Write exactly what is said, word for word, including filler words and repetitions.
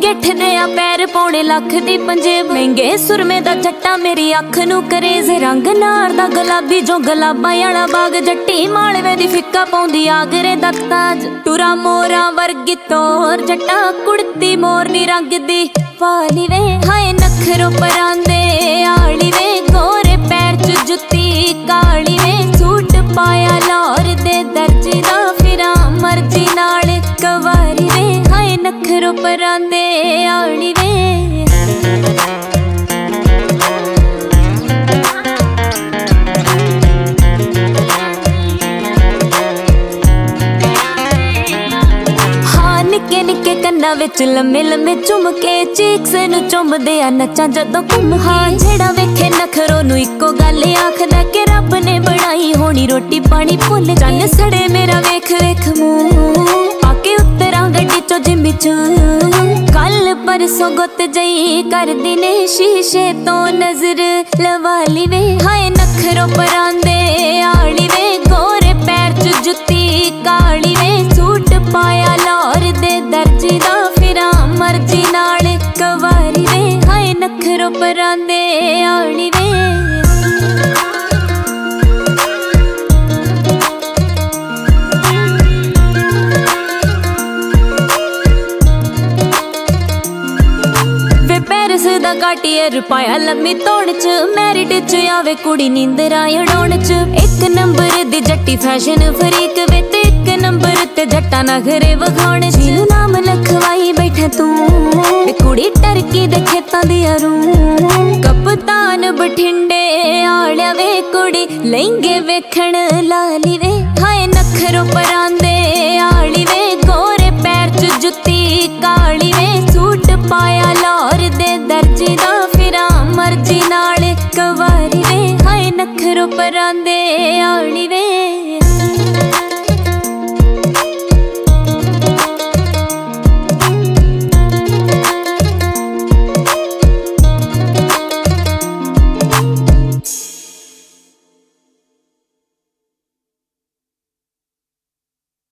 ਗਿੱਠ ਦੇ ਆ पैर पौने लख दी पंजेब महंगे सुरमे दा जट्टा मेरी अख नू करेज रंग नार दा गुलाबी जो गुलाबां वाला बाग जट्टी मालवे दी फिक्का पाउंदी आगरे दा ताज टुरा मोरा वर्गी तोर जट्टा कुड़ती मोरनी रंग दी पाली वे हाय नखरो परांदे आली वे गोरे पैर च जुत्ती काली वे सूट पाया लाहौर दे दर्जी दा फिरा मर्जी नाल कवारी वे हाय नखरो परांदे आली वे निक्के निक्के कन्ना विच लम्मे लम्मे झुमके चीक्स नू चुमदे आ नचां जदों घुम हाँ जेड़ा वेखे नखरो नू इक्को गल आखदा कि रब ने बनाई होनी रोटी पानी भुल चल सड़े मेरा वेख वेख मूंह आके उतरां गड्डी चो जिम्मी च कल परसों गुत जई करदी ने शीशे तो नजर लवाली वे हाय नखरो परांदे आली वे गोरे पैर च जुत्ती काली वे सूट पाया लाहौर दे दर्जी दा फिरा मर्जी नाल कवारी वे हाय नखरो परांदे आली वे दा काटियर पाया लम्मी तोड़ च मैरिट च आवे कुड़ी नींदरा उड़ाउण च एक नंबर दी जट्टी फैशन फरीक वे ते एक नंबर ते जट्टा नखरे वखाण जिनू नाम लखवाई बैठे तू वे कुड़ी टरकी दे खेतां दी अरू कप्तान बठिंडे आलिया वे कुड़ी लहंगे वेखण लाली वे हाय नखरो परांदे